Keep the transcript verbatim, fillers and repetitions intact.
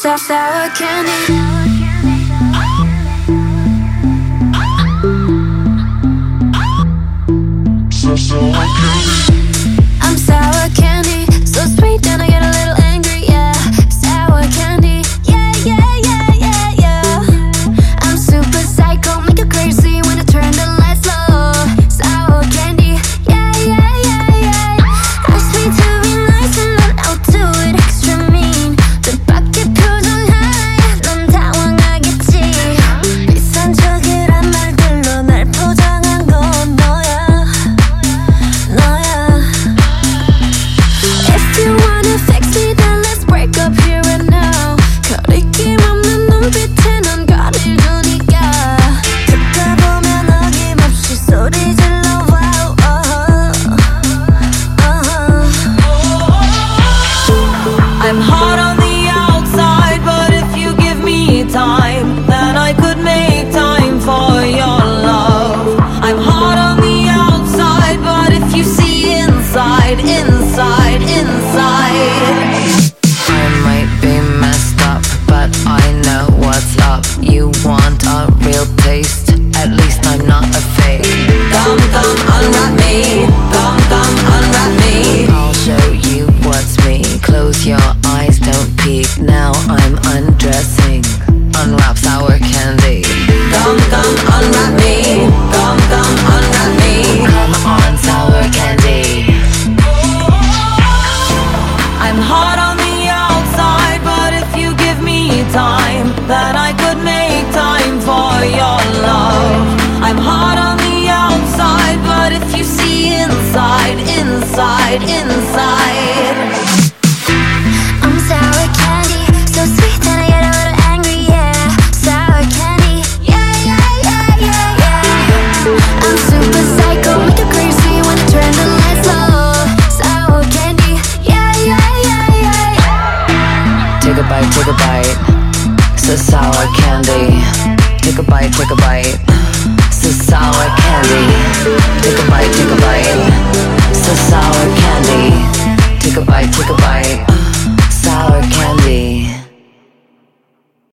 sour, sour candy. So sour candy. I'm sour candy, so sweet and I get a little angry, yeah. Sour candy, yeah, yeah, yeah, yeah, yeah. I'm super psycho, make you crazy when I turn the lights low. Sour candy, yeah, yeah, yeah, yeah. Ask me to be nice and then I'll do it extra mean. 뜻밖의 표정 하나에 넌 당황하겠지. 비싼 척이란 말들로 날 포장한 건 너야. If you wanna fix me, then let's break up here and now. 거리낌 없는 눈빛에 넌 거리를 두니까. 듣다 보면 어김없이 소리 질러. Wow, uh-huh, uh-huh. I'm hot on the outside, but if you give me time, then I could make time for your love. I'm hot on the outside, but if you see inside, inside, inside. I might be messed up, but I know what's up. You want a real taste? At least I'm not a fake. Come, come, unwrap me. Come, come, unwrap me. I'll show you what's me. Close your eyes, don't peek. Now I'm undressing. Unwrap sour candy. Come, come, unwrap me. Come, come, unwrap me. Come on, sour candy. I'm hot on the outside, but if you give me time, then I could make time for your love. I'm hot on the outside, but if you see inside, inside, inside. I'm sour candy, so sweet and I get a little angry, yeah. Sour candy, yeah, yeah, yeah, yeah, yeah. I'm super psycho, make you crazy when I turn the lights low. Sour candy, yeah, yeah, yeah, yeah, yeah. Take a bite, take a bite. So sour candy. Take a bite, take a bite. So sour candy.